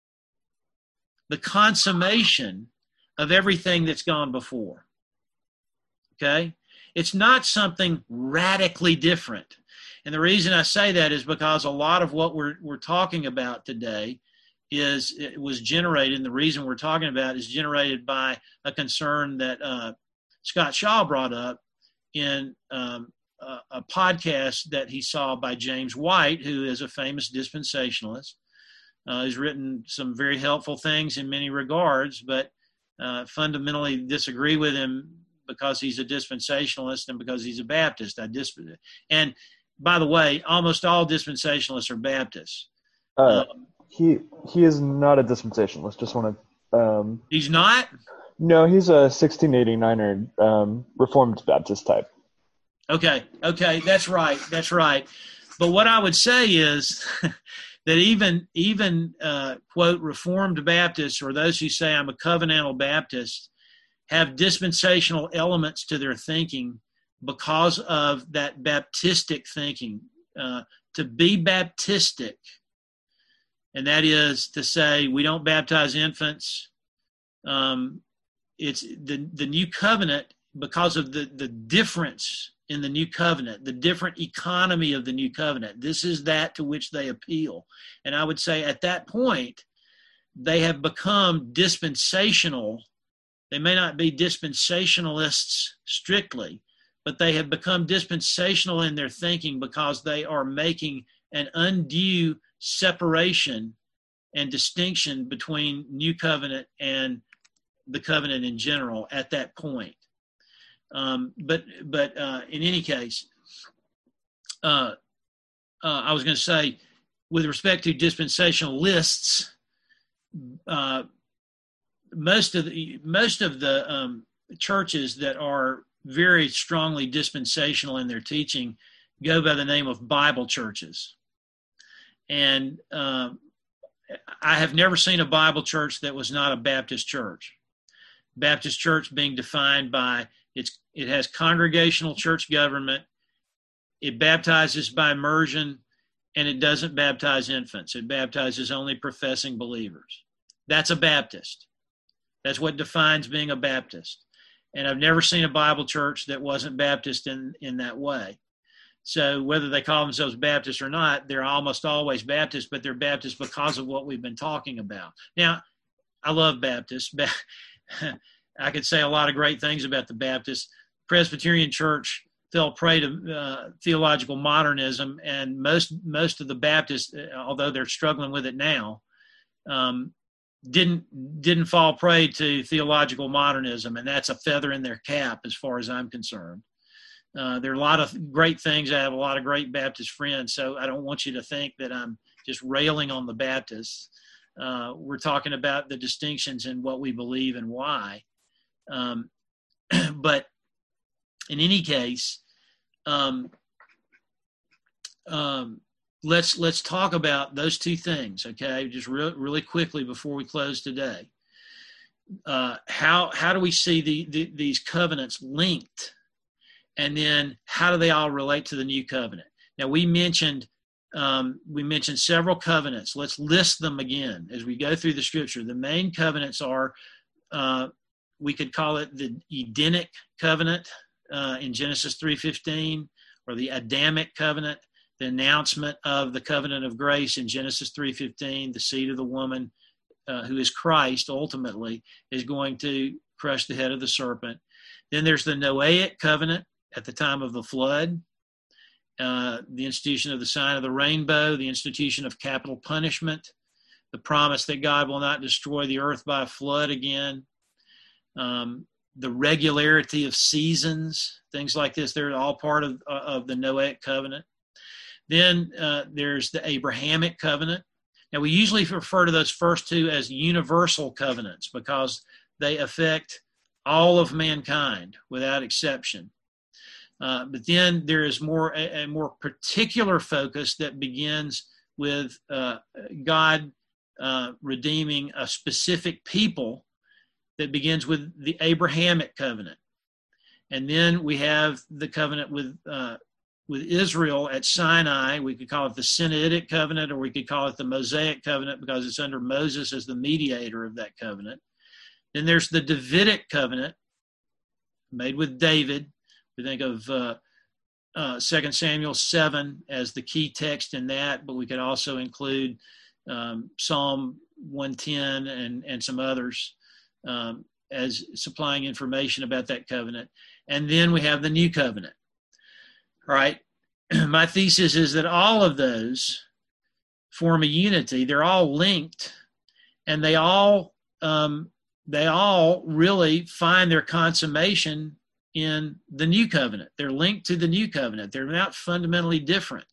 the consummation of everything that's gone before. Okay? It's not something radically different. And the reason I say that is because a lot of what we're we're talking about today is it was generated, and the reason we're talking about is generated by a concern that uh, Scott Shaw brought up in um, a, a podcast that he saw by James White, who is a famous dispensationalist. Uh, he's written some very helpful things in many regards, but uh, fundamentally disagree with him because he's a dispensationalist and because he's a Baptist. I dis- and by the way, almost all dispensationalists are Baptists. Uh, um, he he is not a dispensationalist. Just want to. Um, he's not? No, he's a sixteen eighty-niner um, Reformed Baptist type. Okay, okay, that's right, that's right. But what I would say is that even, even uh, quote, Reformed Baptists, or those who say I'm a covenantal Baptist, have dispensational elements to their thinking because of that Baptistic thinking. Uh, to be Baptistic, and that is to say we don't baptize infants. Um, it's the, the new covenant, because of the, the difference in the new covenant, the different economy of the new covenant. This is that to which they appeal. And I would say at that point, they have become dispensational. They may not be dispensationalists strictly, but they have become dispensational in their thinking because they are making an undue separation and distinction between new covenant and the covenant in general at that point. Um, but but uh, in any case, uh, uh, I was going to say, with respect to dispensational lists, uh, most of the most of the um, churches that are very strongly dispensational in their teaching go by the name of Bible churches. And um, I have never seen a Bible church that was not a Baptist church. Baptist church being defined by its, it has congregational church government, it baptizes by immersion, and it doesn't baptize infants. It baptizes only professing believers. That's a Baptist. That's what defines being a Baptist. And I've never seen a Bible church that wasn't Baptist in, in that way. So whether they call themselves Baptist or not, they're almost always Baptist, but they're Baptist because of what we've been talking about. Now, I love Baptists. I could say a lot of great things about the Baptists. Presbyterian Church fell prey to uh, theological modernism, and most most of the Baptists, although they're struggling with it now, um, didn't didn't fall prey to theological modernism, and that's a feather in their cap as far as I'm concerned. Uh, there are a lot of great things. I have a lot of great Baptist friends, so I don't want you to think that I'm just railing on the Baptists. Uh, we're talking about the distinctions in what we believe and why. Um, but in any case, um, um, let's let's talk about those two things, okay? Just re- really quickly before we close today. Uh, how how do we see the, the these covenants linked? And then how do they all relate to the new covenant? Now, we mentioned um, we mentioned several covenants. Let's list them again as we go through the scripture. The main covenants are, uh, we could call it the Edenic covenant uh, in Genesis three fifteen, or the Adamic covenant, the announcement of the covenant of grace in Genesis three fifteen, the seed of the woman uh, who is Christ ultimately is going to crush the head of the serpent. Then there's the Noahic covenant at the time of the flood, uh, the institution of the sign of the rainbow, the institution of capital punishment, the promise that God will not destroy the earth by a flood again, um, the regularity of seasons, things like this. They're all part of, of the Noahic covenant. Then uh, there's the Abrahamic covenant. Now, we usually refer to those first two as universal covenants because they affect all of mankind without exception. Uh, but then there is more a, a more particular focus that begins with uh, God uh, redeeming a specific people, that begins with the Abrahamic covenant. And then we have the covenant with uh, with Israel at Sinai. We could call it the Sinaitic covenant, or we could call it the Mosaic covenant because it's under Moses as the mediator of that covenant. Then there's the Davidic covenant made with David. We think of uh, uh, Second Samuel seven as the key text in that, but we could also include um, Psalm one ten and, and some others um, as supplying information about that covenant. And then we have the New Covenant. All right. My thesis is that all of those form a unity. They're all linked, and they all um, they all really find their consummation in the New Covenant. They're linked to the New Covenant. They're not fundamentally different.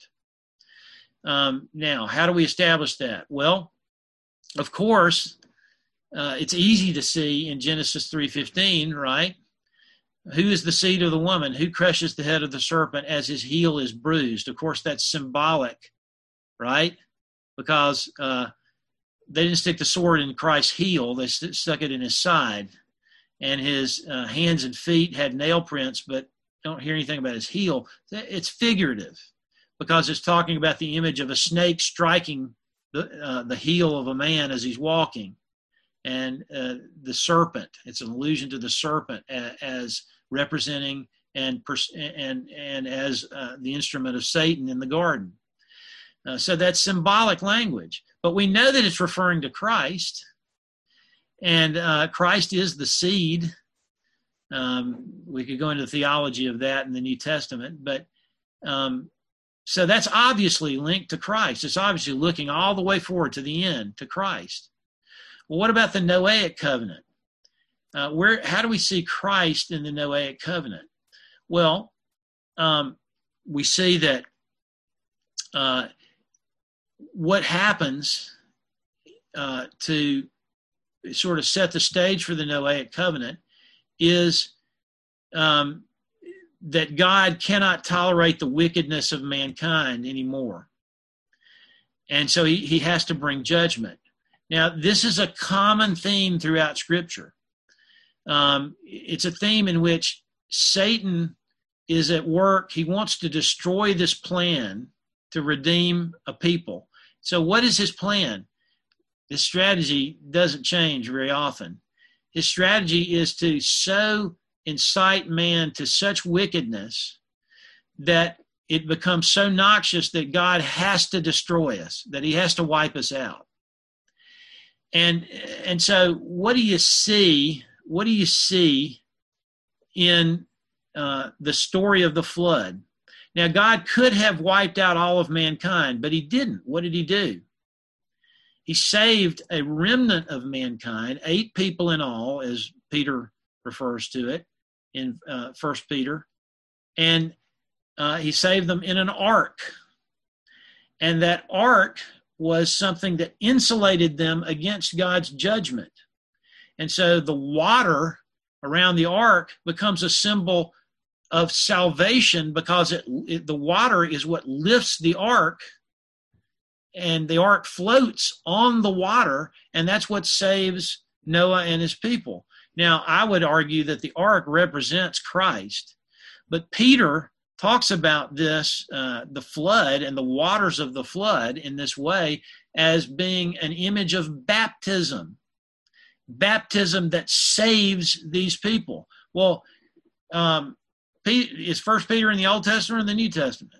Um, now, how do we establish that? Well, of course, uh, it's easy to see in Genesis three fifteen, right? Who is the seed of the woman? Who crushes the head of the serpent as his heel is bruised? Of course, that's symbolic, right? Because uh, they didn't stick the sword in Christ's heel. They st- stuck it in his side. And his uh, hands and feet had nail prints, but don't hear anything about his heel. It's figurative because it's talking about the image of a snake striking the, uh, the heel of a man as he's walking. And uh, the serpent, it's an allusion to the serpent as, as representing and and and as uh, the instrument of Satan in the garden. Uh, so that's symbolic language, but we know that it's referring to Christ, and uh, Christ is the seed. Um, we could go into the theology of that in the New Testament, but um, so that's obviously linked to Christ. It's obviously looking all the way forward to the end, to Christ. Well, what about the Noahic covenant? Uh, where, how do we see Christ in the Noahic covenant? Well, um, we see that uh, what happens uh, to sort of set the stage for the Noahic covenant is um, that God cannot tolerate the wickedness of mankind anymore. And so he, he has to bring judgment. Now, this is a common theme throughout Scripture. Um, it's a theme in which Satan is at work. He wants to destroy this plan to redeem a people. So what is his plan? His strategy doesn't change very often. His strategy is to so incite man to such wickedness that it becomes so noxious that God has to destroy us, that he has to wipe us out. And, and so what do you see? What do you see in uh, the story of the flood? Now, God could have wiped out all of mankind, but he didn't. What did he do? He saved a remnant of mankind, eight people in all, as Peter refers to it in uh, First Peter, and uh, he saved them in an ark. And that ark was something that insulated them against God's judgment. And so the water around the ark becomes a symbol of salvation because it, it, the water is what lifts the ark, and the ark floats on the water, and that's what saves Noah and his people. Now, I would argue that the ark represents Christ, but Peter talks about this, uh, the flood and the waters of the flood in this way as being an image of baptism, baptism that saves these people. Well, um, is First Peter in the Old Testament or the New Testament?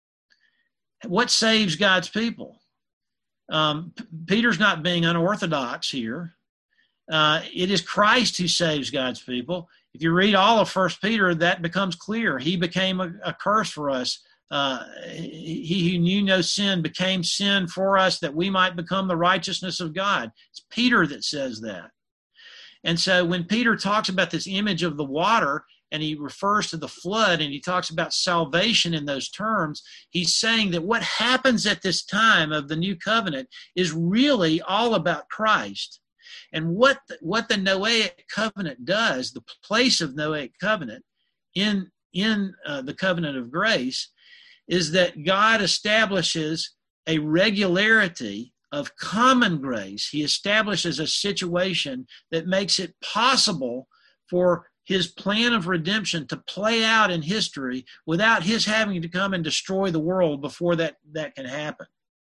What saves God's people? Um, P- Peter's not being unorthodox here. Uh, it is Christ who saves God's people. If you read all of First Peter, that becomes clear. He became a, a curse for us. Uh, he who knew no sin became sin for us that we might become the righteousness of God. It's Peter that says that. And so when Peter talks about this image of the water, and he refers to the flood, and he talks about salvation in those terms, he's saying that what happens at this time of the new covenant is really all about Christ. And what the, what the Noahic covenant does, the place of Noahic covenant in, in uh, the covenant of grace, is that God establishes a regularity of common grace. He establishes a situation that makes it possible for his plan of redemption to play out in history without his having to come and destroy the world before that, that can happen.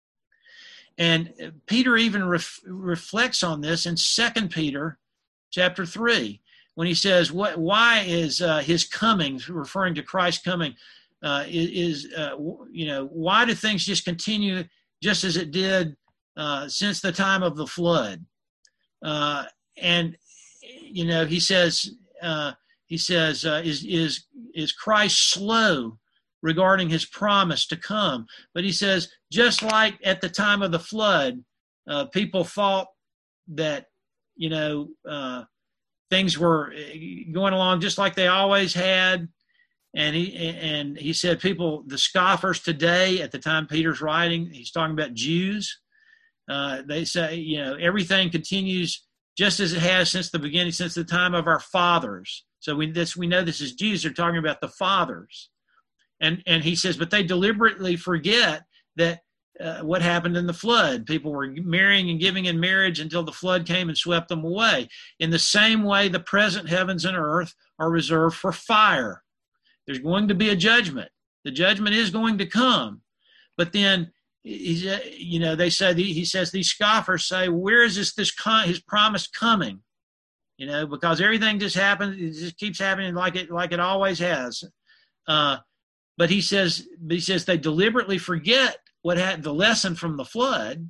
And Peter even ref, reflects on this in Second Peter chapter three, when he says, "What? Why is uh, his coming," referring to Christ's coming, uh, is, is uh, you know, why do things just continue just as it did uh, since the time of the flood? Uh, and, you know, he says, uh, he says, uh, is, is, is Christ slow regarding his promise to come? But he says, just like at the time of the flood, uh, people thought that, you know, uh, things were going along just like they always had. And he, and he said, people, the scoffers today, at the time Peter's writing, he's talking about Jews. Uh, they say, you know, everything continues just as it has since the beginning, since the time of our fathers. So we, this, we know this is Jews. They're talking about the fathers. And, and he says, but they deliberately forget that uh, what happened in the flood. People were marrying and giving in marriage until the flood came and swept them away. In the same way, the present heavens and earth are reserved for fire. There's going to be a judgment. The judgment is going to come. But then, he's, you know, they say, he says, these scoffers say, where is this, this con- his promise coming? You know, because everything just happens, it just keeps happening like it, like it always has. Uh, But he says, he says they deliberately forget what had the lesson from the flood.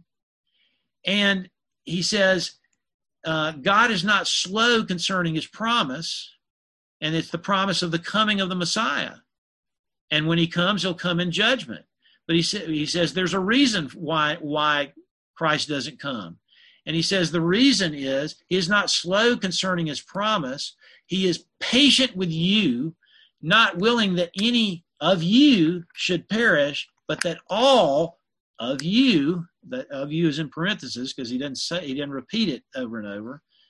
And he says, uh, God is not slow concerning his promise. And it's the promise of the coming of the Messiah. And when he comes, he'll come in judgment. But he, sa- he says there's a reason why, why Christ doesn't come. And he says the reason is he is not slow concerning his promise. He is patient with you, not willing that any of you should perish, but that all of you, that of you is in parentheses because he doesn't say, he didn't repeat it over and over,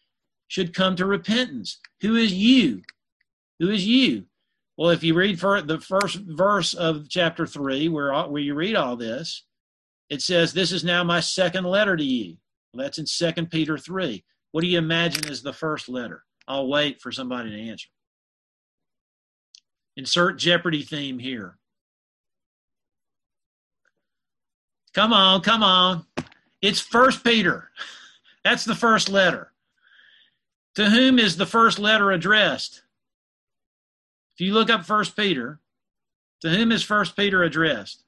should come to repentance. Who is you? Who is you? Well, if you read for the first verse of chapter three, where, where you read all this, it says, this is now my second letter to you. Well, that's in Second Peter three. What do you imagine is the first letter? I'll wait for somebody to answer. Insert Jeopardy theme here. Come on, come on. It's First Peter. That's the first letter. To whom is the first letter addressed? If you look up First Peter, to whom is First Peter addressed?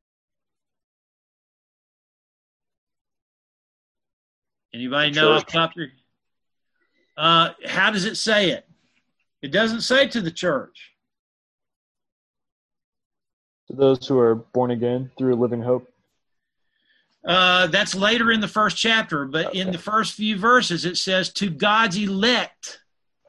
Anybody know off the top of your... Uh, how does it say it? It doesn't say to the church. To those who are born again through a living hope. Uh, that's later in the first chapter, but okay. In the first few verses, it says to God's elect.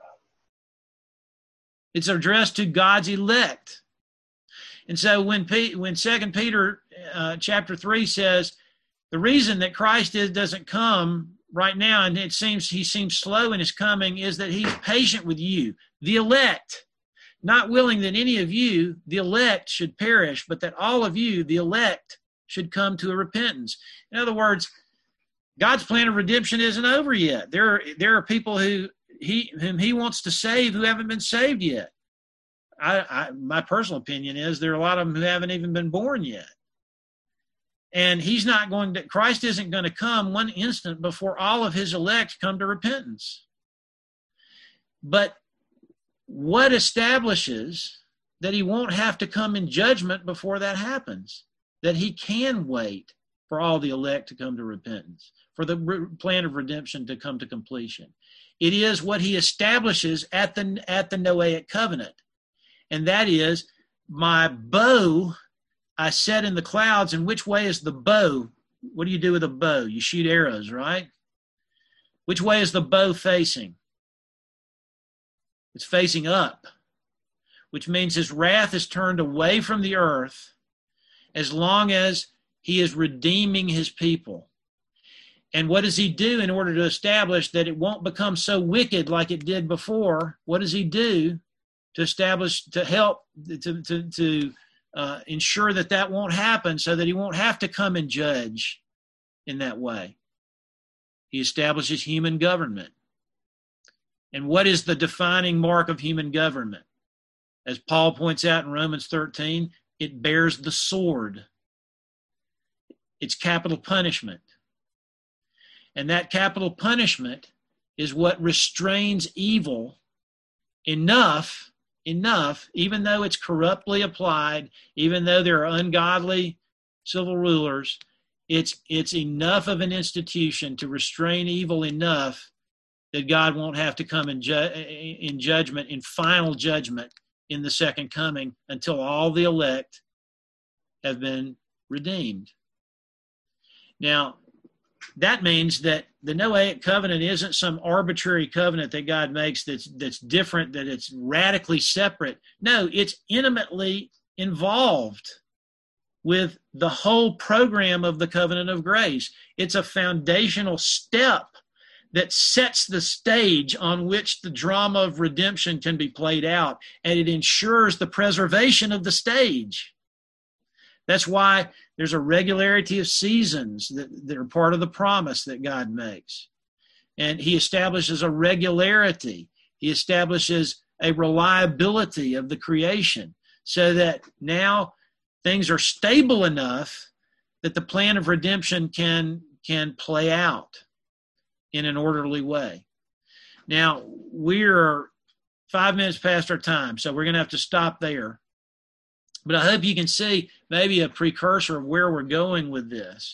It's addressed to God's elect. And so when P- when Second Peter uh, chapter three says, the reason that Christ is, doesn't come right now, and it seems he seems slow in his coming, is that he's patient with you, the elect, not willing that any of you, the elect, should perish, but that all of you, the elect, should come to a repentance. In other words, God's plan of redemption isn't over yet. There are, there are people who he whom he wants to save who haven't been saved yet. I, I, my personal opinion is there are a lot of them who haven't even been born yet. And he's not going to, Christ isn't going to come one instant before all of his elect come to repentance. But what establishes that he won't have to come in judgment before that happens? That he can wait for all the elect to come to repentance, for the re- plan of redemption to come to completion. It is what he establishes at the, at the Noahic covenant. And that is, my bow I set in the clouds. And which way is the bow? What do you do with a bow? You shoot arrows, right? Which way is the bow facing? It's facing up, which means his wrath is turned away from the earth as long as he is redeeming his people. And what does he do in order to establish that it won't become so wicked like it did before? What does he do to establish, to help, to, to, to uh, ensure that that won't happen, so that he won't have to come and judge in that way? He establishes human government. And what is the defining mark of human government? As Paul points out in Romans thirteen, it bears the sword. It's capital punishment. And that capital punishment is what restrains evil enough, enough, even though it's corruptly applied, even though there are ungodly civil rulers, it's, it's enough of an institution to restrain evil enough that God won't have to come in, ju- in judgment, in final judgment, in the second coming, until all the elect have been redeemed. Now, that means that the Noahic covenant isn't some arbitrary covenant that God makes that's that's different, that it's radically separate. No, it's intimately involved with the whole program of the covenant of grace. It's a foundational step that sets the stage on which the drama of redemption can be played out, and it ensures the preservation of the stage. That's why there's a regularity of seasons that, that are part of the promise that God makes. And he establishes a regularity. He establishes a reliability of the creation, so that now things are stable enough that the plan of redemption can, can play out in an orderly way. Now, we're five minutes past our time, so we're going to have to stop there. But I hope you can see maybe a precursor of where we're going with this.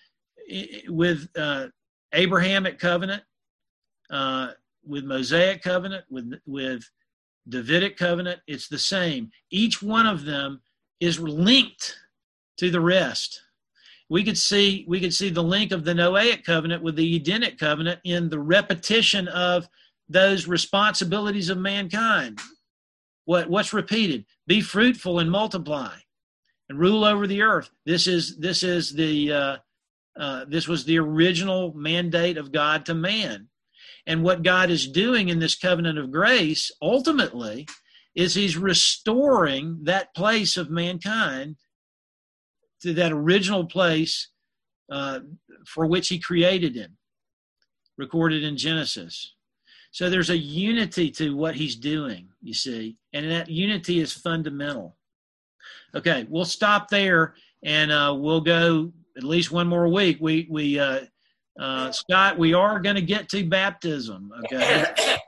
With uh, Abrahamic covenant, uh, with Mosaic covenant, with, with Davidic covenant, it's the same. Each one of them is linked to the rest. We could see we could see the link of the Noahic covenant with the Edenic covenant in the repetition of those responsibilities of mankind. What what's repeated? Be fruitful and multiply, and rule over the earth. This is this is the uh, uh, this was the original mandate of God to man, And what God is doing in this covenant of grace, ultimately, is he's restoring that place of mankind to that original place uh, for which he created him, recorded in Genesis. So there's a unity to what he's doing, you see, and that unity is fundamental. Okay, we'll stop there, and uh, we'll go at least one more week. We, we uh, uh, Scott, we are going to get to baptism, okay?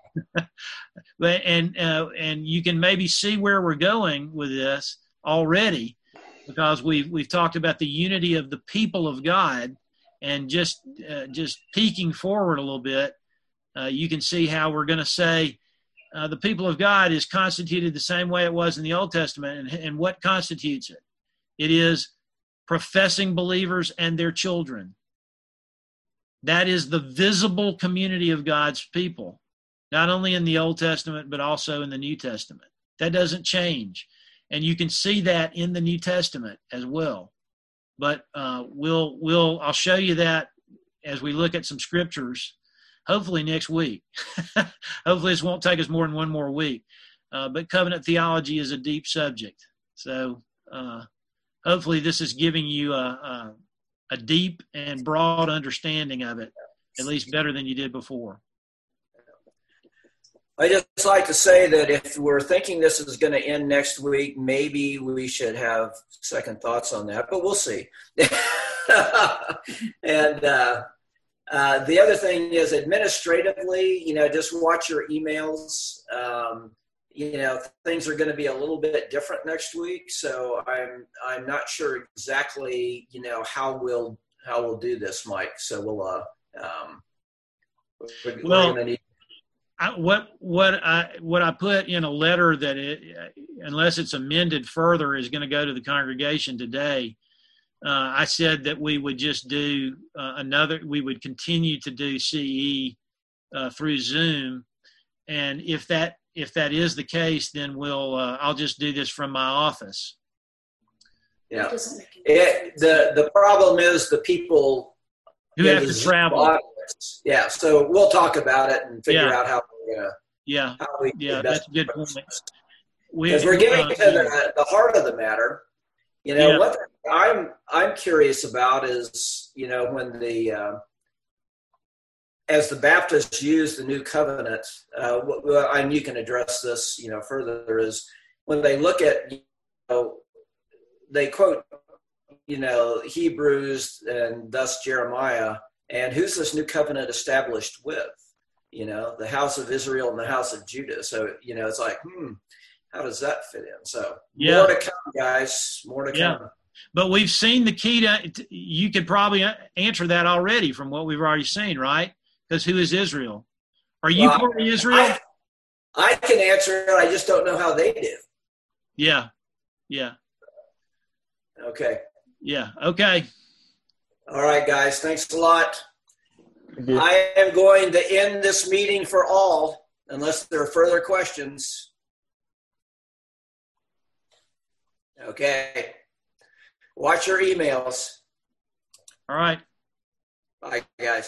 and uh, and you can maybe see where we're going with this already, because we've we've talked about the unity of the people of God, and just uh, just peeking forward a little bit, uh, you can see how we're going to say uh, the people of God is constituted the same way it was in the Old Testament, and, and what constitutes it? It is professing believers and their children. That is the visible community of God's people, not only in the Old Testament, but also in the New Testament. That doesn't change. And you can see that in the New Testament as well. But uh, we'll, we'll, I'll show you that as we look at some scriptures, hopefully next week. Hopefully this won't take us more than one more week. Uh, but covenant theology is a deep subject. So uh, hopefully this is giving you a, a, a deep and broad understanding of it, at least better than you did before. I just like to say that if we're thinking this is going to end next week, maybe we should have second thoughts on that, but we'll see. and uh, uh, the other thing is administratively, you know, just watch your emails. Um, you know, things are going to be a little bit different next week, so I'm I'm not sure exactly, you know, how we'll how we'll do this, Mike. So we'll uh, um, we're, well. we're going to need. I, what what I what I put in a letter that it, unless it's amended further, is going to go to the congregation today. Uh, I said that we would just do uh, another. We would continue to do C E uh, through Zoom, and if that if that is the case, then we'll uh, I'll just do this from my office. Yeah, it, the the problem is the people who have to travel. Audience. Yeah, so we'll talk about it and figure yeah. out how. Uh, yeah, how we yeah, that's a good point. Because we, we're getting uh, to the, the heart of the matter. You know, yeah. what I'm I'm curious about is, you know, when the uh, as the Baptists use the new covenant, uh, and you can address this, you know, further, is when they look at, you know, they quote, you know, Hebrews and thus Jeremiah, and who's this new covenant established with? You know, the house of Israel and the house of Judah. So, you know, it's like, hmm, how does that fit in? So yeah. more to come, guys, more to yeah. come. But we've seen the key to, you could probably answer that already from what we've already seen, right? Because who is Israel? Are you well, part of Israel? I, I can answer it. I just don't know how they do. Yeah. Yeah. Okay. Yeah. Okay. All right, guys. Thanks a lot. I am going to end this meeting for all, unless there are further questions. Okay. Watch your emails. All right. Bye, guys.